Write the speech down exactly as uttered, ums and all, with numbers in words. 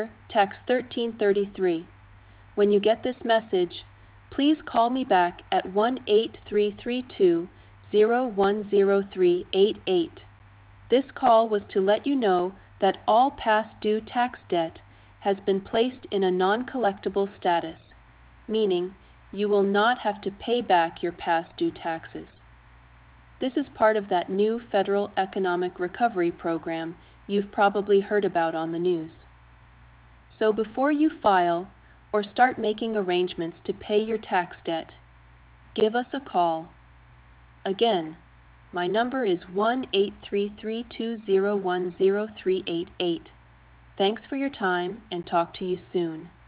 text thirteen thirty-three. When you get this message, please call me back at one eight three three two, zero one zero three eight eight. This call was to let you know that all past due tax debt has been placed in a non-collectible status, meaning you will not have to pay back your past due taxes. This is part of that new federal economic recovery program you've probably heard about on the news. So before you file or start making arrangements to pay your tax debt, give us a call. Again, my number is one eight three three two zero one zero three eight eight. Thanks for your time and talk to you soon.